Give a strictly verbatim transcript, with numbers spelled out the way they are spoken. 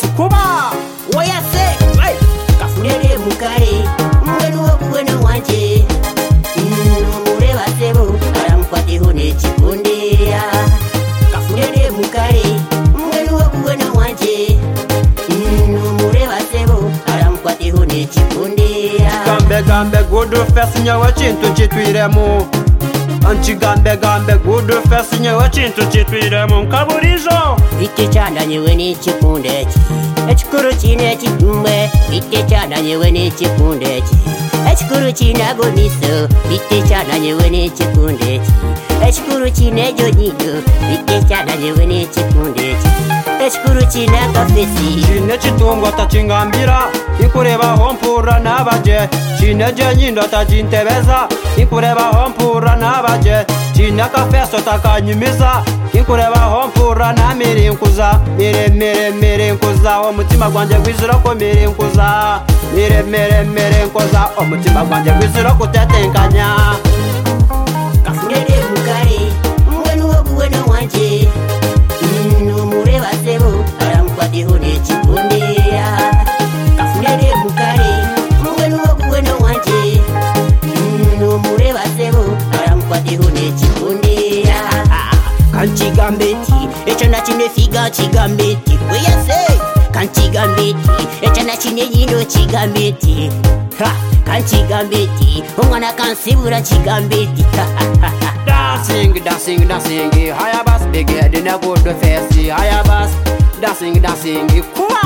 Kuba Oya se hey. Kafulele mukale Mwenu wakuwena wanje Numureba sebo Aramukwateho n'ekikundera Kafulele mukale Mwenu wakuwena wanje Numureba sebo Aramukwateho n'ekikundera Gambe gambe good face nyawe chintu chitwiremu Anchi gambe gambe good face nyawe chintu chitwiremu Nkaburizo Ite chanda nyewe n'ekikundeki Ekikuru kine kitumwe Ite chanda nyewe n'ekikundeki Ekikuru kinago miso Ite chanda nyewe n'ekikundeki Ekikuru kinejo nyido Ite chanda nyewe n'ekikundeki Ekikuru kinaga fesi Chine chitungo tachingambira Ikurebaho mpura n'abaje Chine je nyindo tachintebeza Ikurebaho mpura n'abaje Chine kafeso takanyumiza Ikurebaho mpura na mirinkuza Mire mire mirinkuza Omutima gwanje gwizira ko mirinkuza Mire mire mirinkuza Omutima gwanje gwizira kutetenkanya Kafulele mukale Mwenu wakuwena wanje Numureba sebo Aramukwateho n'ekikundera Kafulele mukale Mwenu wakuwena wanje Numureba sebo Aramukwateho n'ekikundera Kanchigambeti Echo nachine figa chigambeti Oya se Kanchigambeti Echo nachine nyindo chigambeti Ha Kanchigambeti Omwana kansibura chigambeti Dancing, dancing, dancing Higher bass, big head in a good face Higher bass, dancing, dancing Kuba